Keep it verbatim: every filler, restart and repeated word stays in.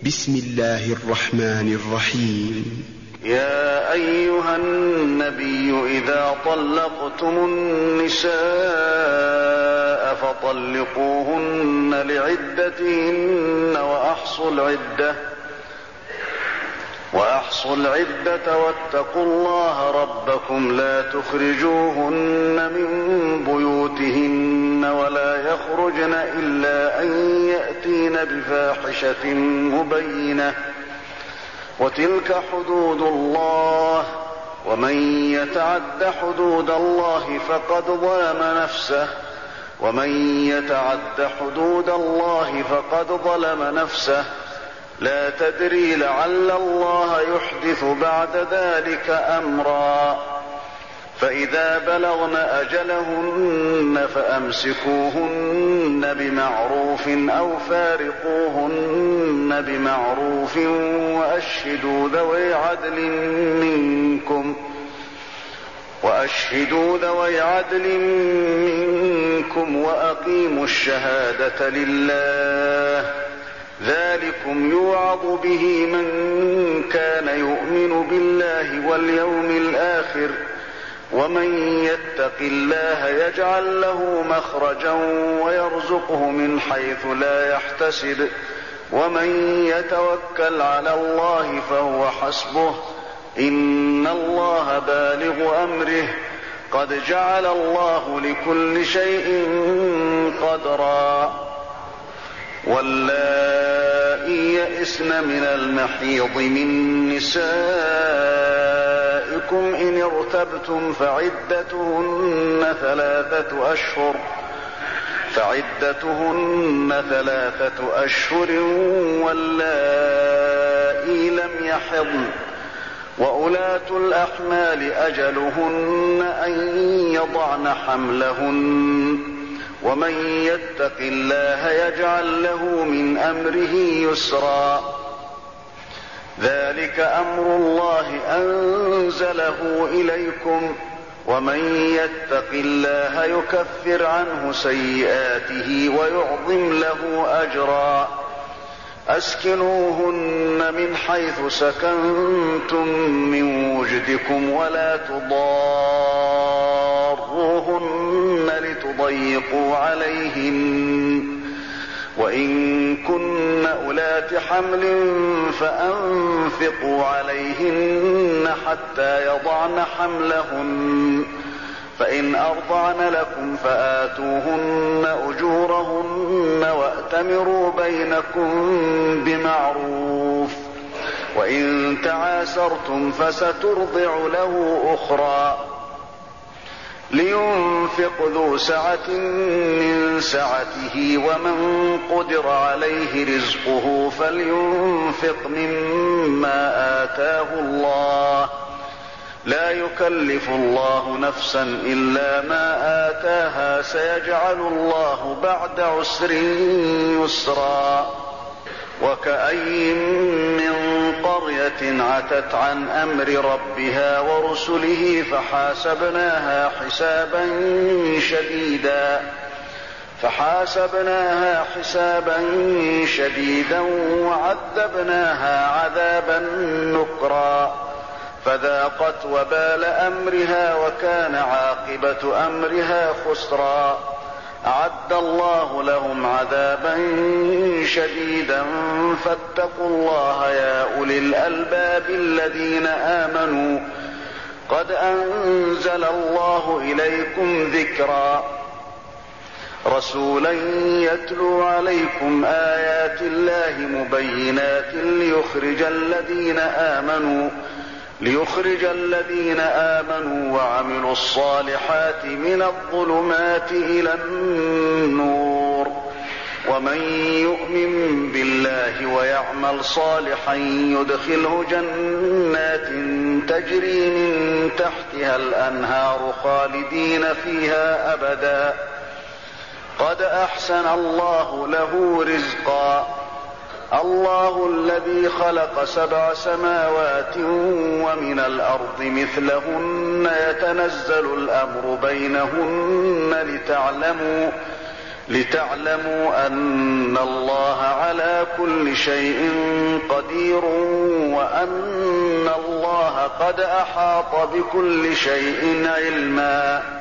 بسم الله الرحمن الرحيم. يا أيها النبي إذا طلقتم النساء فطلقوهن لعدتهن وأحصوا العدة وأحصوا العدة واتقوا الله ربكم لا تخرجوهن من بيوتهن ولا يخرجن إلا أن يأتين بفاحشة مبينة وتلك حدود الله ومن يتعد حدود الله فقد ظلم نفسه ومن يتعد حدود الله فقد ظلم نفسه لا تدري لعل الله يحدث بعد ذلك أمرا فإذا بلغن أجلهن فأمسكوهن بمعروف أو فارقوهن بمعروف وأشهدوا ذوي عدل منكم وأشهدوا ذوي عدل منكم وأقيموا الشهادة لله ذلكم يوعظ به من كان يؤمن بالله واليوم الآخر ومن يتق الله يجعل له مخرجا ويرزقه من حيث لا يحتسب ومن يتوكل على الله فهو حسبه إن الله بالغ أمره قد جعل الله لكل شيء قدرا واللائي يئسن من المحيض من نسائكم إن ارتبتم فعدتهن ثلاثة أشهر فعدتهن ثلاثة أشهر واللائي لم يحضن وأولاة الأحمال أجلهن أن يضعن حملهن ومن يتق الله يجعل له من أمره يسرا ذلك أمر الله أنزله إليكم ومن يتق الله يكفر عنه سيئاته ويعظم له أجرا أسكنوهن من حيث سكنتم من وجدكم ولا تضاروهن لتضيقوا عليهن وإن كن أولات حمل فأنفقوا عليهن حتى يضعن حملهن فإن أرضعن لكم فآتوهن أجورهن وأتمروا بينكم بمعروف وإن تعاسرتم فسترضع له أخرى لينفق ذو سعة من سعته ومن قدر عليه رزقه فلينفق مما آتاه الله لا يكلف الله نفسا إلا ما آتاها سيجعل الله بعد عسر يسرا وكأي من قرية عتت عن أمر ربها ورسله فحاسبناها حسابا شديدا فحاسبناها حسابا شديدا وعذبناها عذابا نكرا فذاقت وبال أمرها وكان عاقبة أمرها خسرا أعد الله لهم عذابا شديدا فاتقوا الله يا أولي الألباب الذين آمنوا قد أنزل الله إليكم ذكرا رسولا يتلو عليكم آيات الله مبينات ليخرج الذين آمنوا ليخرج الذين آمنوا وعملوا الصالحات من الظلمات إلى النور ومن يؤمن بالله ويعمل صالحا يدخله جنات تجري من تحتها الأنهار خالدين فيها أبدا قد أحسن الله له رزقا الله الذي خلق سبع سماوات ومن الأرض مثلهن يتنزل الأمر بينهن لتعلموا لتعلموا أن الله على كل شيء قدير وأن الله قد أحاط بكل شيء علما.